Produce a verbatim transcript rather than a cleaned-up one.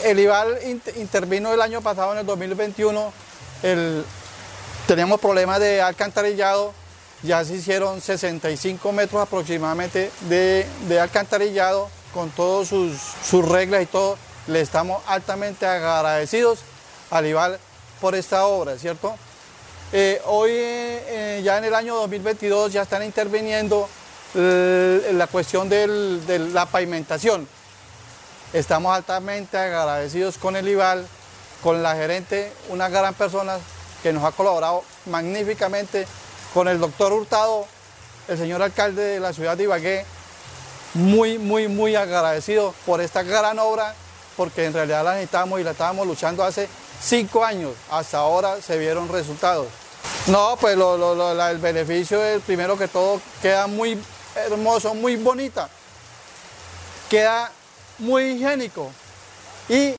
El IVAL intervino el año pasado, en el dos mil veintiuno, el, teníamos problemas de alcantarillado, ya se hicieron sesenta y cinco metros aproximadamente de, de alcantarillado, con todas sus, sus reglas y todo. Le estamos altamente agradecidos al IVAL por esta obra, ¿cierto? Eh, hoy, eh, ya en el año dos mil veintidós, ya están interviniendo eh, la cuestión del, de la pavimentación. Estamos altamente agradecidos con el IVAL, con la gerente, una gran persona que nos ha colaborado magníficamente, con el doctor Hurtado, el señor alcalde de la ciudad de Ibagué, muy, muy, muy agradecido por esta gran obra, porque en realidad la necesitábamos y la estábamos luchando hace cinco años, hasta ahora se vieron resultados. No, pues lo, lo, lo, la, el beneficio es, primero que todo, queda muy hermoso, muy bonita, queda muy higiénico y